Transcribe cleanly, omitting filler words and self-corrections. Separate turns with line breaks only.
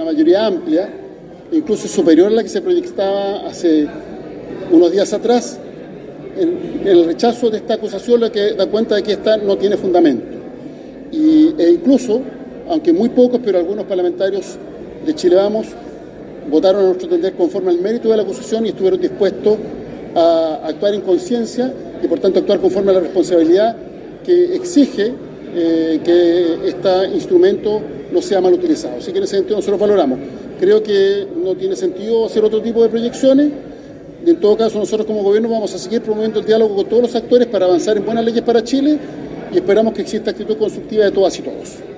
una mayoría amplia, incluso superior a la que se proyectaba hace unos días atrás, en el rechazo de esta acusación, lo que da cuenta de que esta no tiene fundamento. E incluso, aunque muy pocos, pero algunos parlamentarios de Chile Vamos votaron a nuestro entender conforme al mérito de la acusación y estuvieron dispuestos a actuar en conciencia y por tanto actuar conforme a la responsabilidad que exige que este instrumento no sea mal utilizado. Así que en ese sentido nosotros valoramos. Creo que no tiene sentido hacer otro tipo de proyecciones. En todo caso, nosotros como gobierno vamos a seguir promoviendo el diálogo con todos los actores para avanzar en buenas leyes para Chile y esperamos que exista actitud constructiva de todas y todos.